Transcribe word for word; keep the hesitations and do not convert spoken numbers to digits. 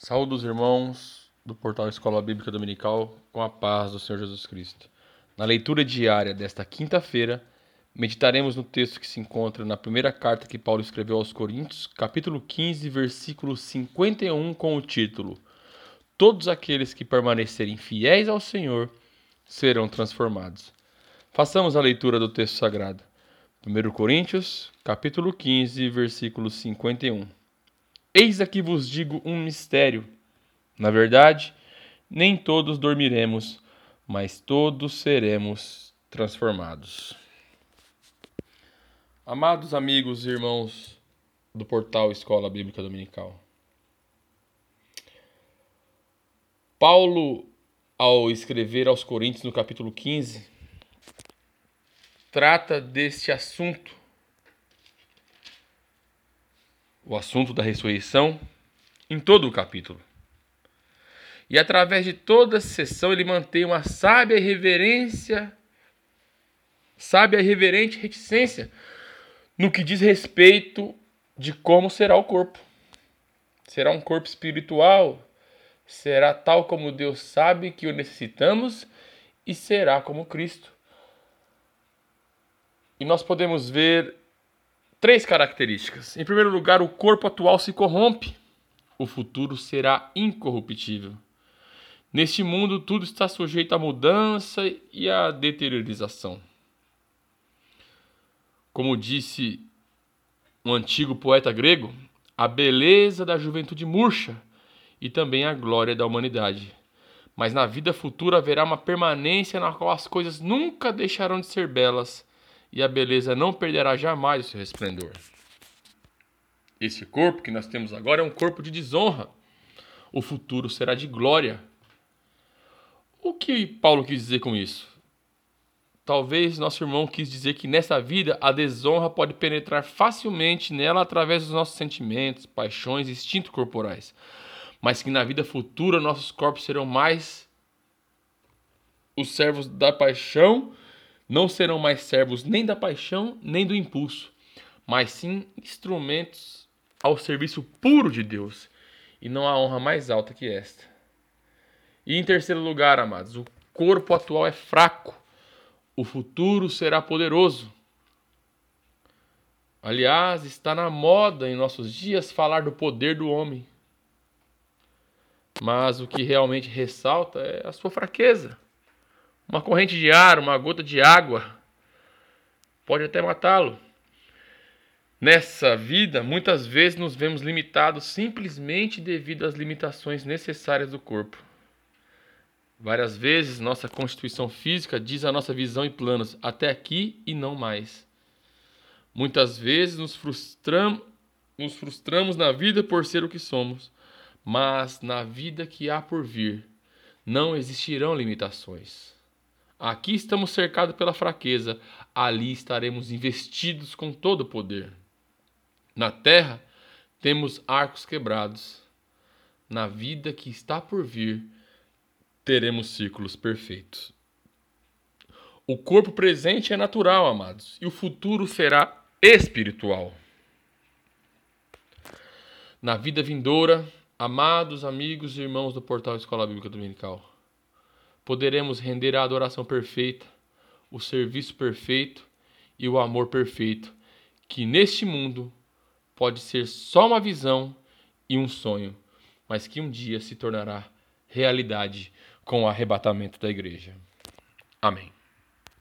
Saúde os irmãos do portal Escola Bíblica Dominical com a paz do Senhor Jesus Cristo. Na leitura diária desta quinta-feira, meditaremos no texto que se encontra na primeira carta que Paulo escreveu aos Coríntios, capítulo quinze, versículo cinquenta e um, com o título: Todos aqueles que permanecerem fiéis ao Senhor serão transformados. Façamos a leitura do texto sagrado. primeira Coríntios, capítulo quinze, versículo cinquenta e um. Eis aqui vos digo um mistério. Na verdade, nem todos dormiremos, mas todos seremos transformados. Amados amigos e irmãos do portal Escola Bíblica Dominical, Paulo, ao escrever aos Coríntios no capítulo quinze, trata deste assunto, o assunto da ressurreição, em todo o capítulo. E através de toda a sessão ele mantém uma sábia reverência, sábia e reverente reticência no que diz respeito de como será o corpo. Será um corpo espiritual? Será tal como Deus sabe que o necessitamos? E será como Cristo? E nós podemos ver três características. Em primeiro lugar, o corpo atual se corrompe. O futuro será incorruptível. Neste mundo, tudo está sujeito à mudança e à deteriorização. Como disse um antigo poeta grego, a beleza da juventude murcha e também a glória da humanidade. Mas na vida futura haverá uma permanência na qual as coisas nunca deixarão de ser belas e a beleza não perderá jamais o seu resplendor. Esse corpo que nós temos agora é um corpo de desonra. O futuro será de glória. O que Paulo quis dizer com isso? Talvez nosso irmão quis dizer que nessa vida a desonra pode penetrar facilmente nela através dos nossos sentimentos, paixões e instintos corporais. Mas que na vida futura nossos corpos serão mais os servos da paixão, não serão mais servos nem da paixão nem do impulso, mas sim instrumentos ao serviço puro de Deus. E não há honra mais alta que esta. E em terceiro lugar, amados, o corpo atual é fraco. O futuro será poderoso. Aliás, está na moda em nossos dias falar do poder do homem. Mas o que realmente ressalta é a sua fraqueza. Uma corrente de ar, uma gota de água pode até matá-lo. Nessa vida, muitas vezes nos vemos limitados simplesmente devido às limitações necessárias do corpo. Várias vezes nossa constituição física diz a nossa visão e planos até aqui e não mais. Muitas vezes nos frustram, nos frustramos na vida por ser o que somos, mas na vida que há por vir não existirão limitações. Aqui estamos cercados pela fraqueza, ali estaremos investidos com todo o poder. Na terra temos arcos quebrados. Na vida que está por vir teremos círculos perfeitos. O corpo presente é natural, amados, e o futuro será espiritual. Na vida vindoura, amados amigos e irmãos do portal Escola Bíblica Dominical, poderemos render a adoração perfeita, o serviço perfeito e o amor perfeito, que neste mundo pode ser só uma visão e um sonho, mas que um dia se tornará realidade com o arrebatamento da igreja. Amém.